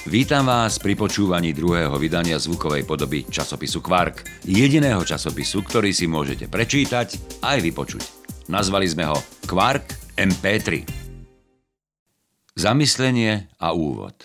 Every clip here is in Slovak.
Vítam vás pri počúvaní druhého vydania zvukovej podoby časopisu Quark, jediného časopisu, ktorý si môžete prečítať aj vypočuť. Nazvali sme ho Quark MP3. Zamyslenie a úvod.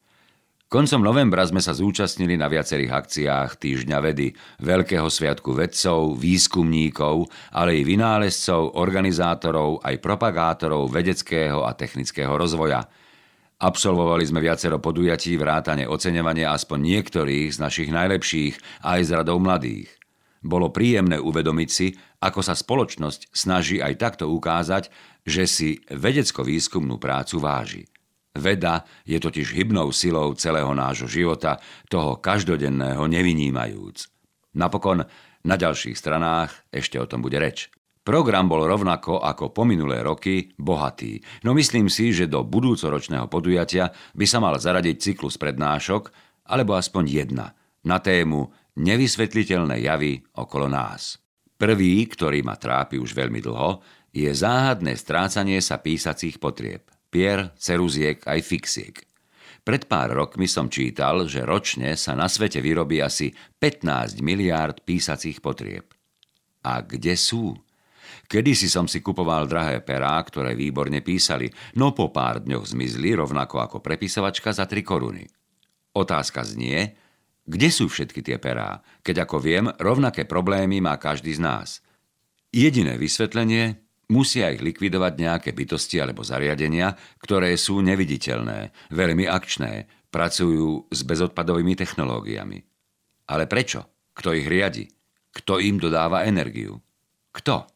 Koncom novembra sme sa zúčastnili na viacerých akciách Týždňa vedy, veľkého sviatku vedcov, výskumníkov, ale i vynálezcov, organizátorov aj propagátorov vedeckého a technického rozvoja. Absolvovali sme viacero podujatí vrátane oceňovania aspoň niektorých z našich najlepších aj z radou mladých. Bolo príjemné uvedomiť si, ako sa spoločnosť snaží aj takto ukázať, že si vedecko-výskumnú prácu váži. Veda je totiž hybnou silou celého nášho života, toho každodenného nevynímajúc. Napokon na ďalších stranách ešte o tom bude reč. Program bol rovnako ako po minulé roky bohatý, no myslím si, že do budúcoročného podujatia by sa mal zaradiť cyklus prednášok, alebo aspoň jedna, na tému nevysvetliteľné javy okolo nás. Prvý, ktorý ma trápi už veľmi dlho, je záhadné strácanie sa písacích potrieb. Pier, ceruziek aj fixiek. Pred pár rokmi som čítal, že ročne sa na svete vyrobí asi 15 miliárd písacích potrieb. A kde sú? Kedysi som si kupoval drahé perá, ktoré výborne písali, no po pár dňoch zmizli rovnako ako prepisovačka za 3 koruny. Otázka znie, kde sú všetky tie perá, keď ako viem, rovnaké problémy má každý z nás. Jediné vysvetlenie: musia ich likvidovať nejaké bytosti alebo zariadenia, ktoré sú neviditeľné, veľmi akčné, pracujú s bezodpadovými technológiami. Ale prečo? Kto ich riadi? Kto im dodáva energiu? Kto?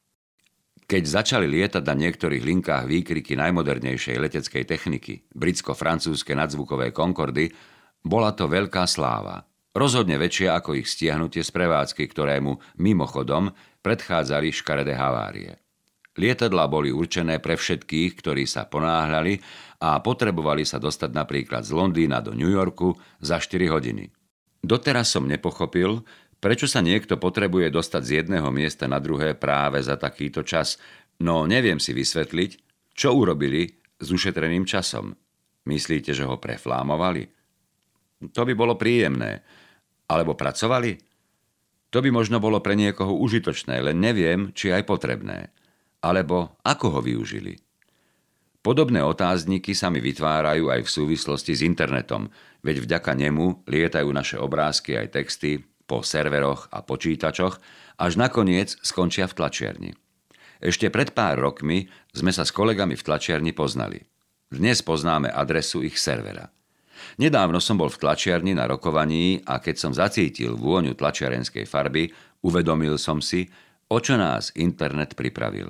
Keď začali lietať na niektorých linkách výkriky najmodernejšej leteckej techniky, britsko-francúzske nadzvukové Concordy, bola to veľká sláva. Rozhodne väčšia ako ich stiahnutie z prevádzky, ktorému mimochodom predchádzali škaredé havárie. Lietadlá boli určené pre všetkých, ktorí sa ponáhľali a potrebovali sa dostať napríklad z Londýna do New Yorku za 4 hodiny. Doteraz som nepochopil, prečo sa niekto potrebuje dostať z jedného miesta na druhé práve za takýto čas, no neviem si vysvetliť, čo urobili s ušetreným časom. Myslíte, že ho preflámovali? To by bolo príjemné. Alebo pracovali? To by možno bolo pre niekoho užitočné, len neviem, či aj potrebné. Alebo ako ho využili. Podobné otázniky sa mi vytvárajú aj v súvislosti s internetom, veď vďaka nemu lietajú naše obrázky aj texty po serveroch a počítačoch, až nakoniec skončia v tlačiarni. Ešte pred pár rokmi sme sa s kolegami v tlačiarni poznali. Dnes poznáme adresu ich servera. Nedávno som bol v tlačiarni na rokovaní a keď som zacítil vôňu tlačiarenskej farby, uvedomil som si, o čo nás internet pripravil.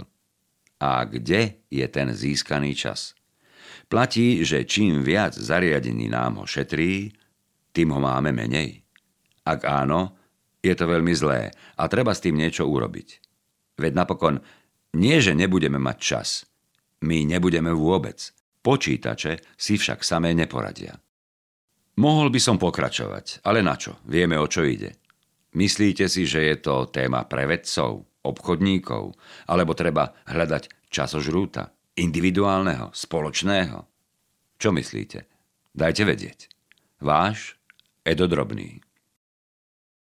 A kde je ten získaný čas? Platí, že čím viac zariadení nám ho šetrí, tým ho máme menej. Ak áno, je to veľmi zlé a treba s tým niečo urobiť. Veď napokon nie, že nebudeme mať čas. My nebudeme vôbec. Počítače si však samé neporadia. Mohol by som pokračovať, ale na čo? Vieme, o čo ide. Myslíte si, že je to téma pre vedcov, obchodníkov, alebo treba hľadať časožrúta, individuálneho, spoločného? Čo myslíte? Dajte vedieť. Váš Edo Drobný.